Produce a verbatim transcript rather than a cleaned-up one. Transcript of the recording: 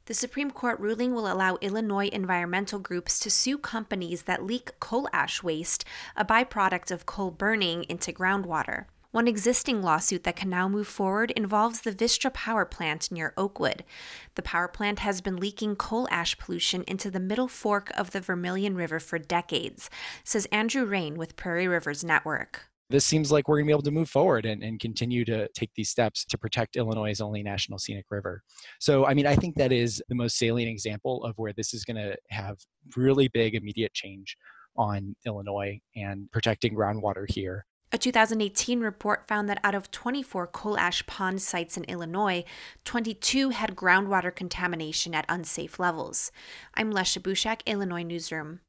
The Supreme Court ruling will allow Illinois environmental groups to sue companies that leak coal ash waste, a byproduct of coal burning, into groundwater. One existing lawsuit that can now move forward involves the Vistra power plant near Oakwood. The power plant has been leaking coal ash pollution into the middle fork of the Vermilion River for decades, says Andrew Rain with Prairie Rivers Network. This seems like we're going to be able to move forward and, and continue to take these steps to protect Illinois' only national scenic river. So, I mean, I think that is the most salient example of where this is going to have really big immediate change on Illinois and protecting groundwater here. A two thousand eighteen report found that out of twenty-four coal ash pond sites in Illinois, twenty-two had groundwater contamination at unsafe levels. I'm Lesha Bushak, Illinois Newsroom.